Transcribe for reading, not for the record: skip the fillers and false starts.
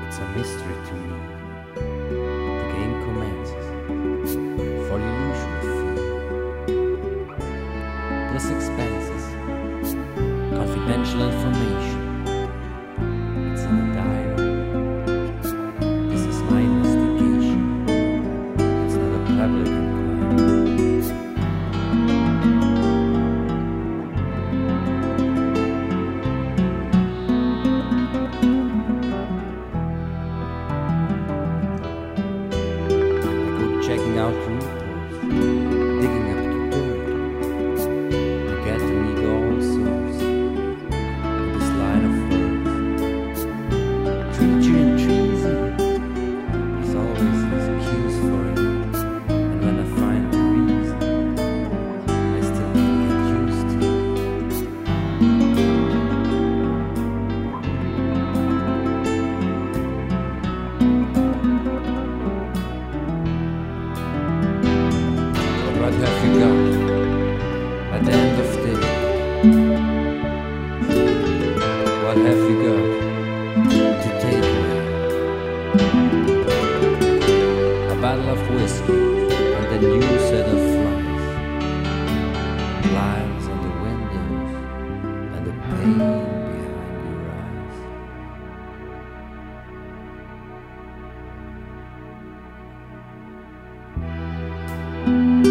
It's a mystery to me. The game commences. For your usual fee. Plus expenses. Confidential information. It's in a diary. This is my investigation. It's not a public inquiry. Checking out reports, digging up the dirt, to get to meet all souls in this line of words. Treachery and treason is always an excuse for it, and when I find the reason, I still can't get used to it. What have you got at the end of the day? What have you got to take away? A bottle of whiskey and a new set of flies, blinds on the windows and the pain behind your eyes.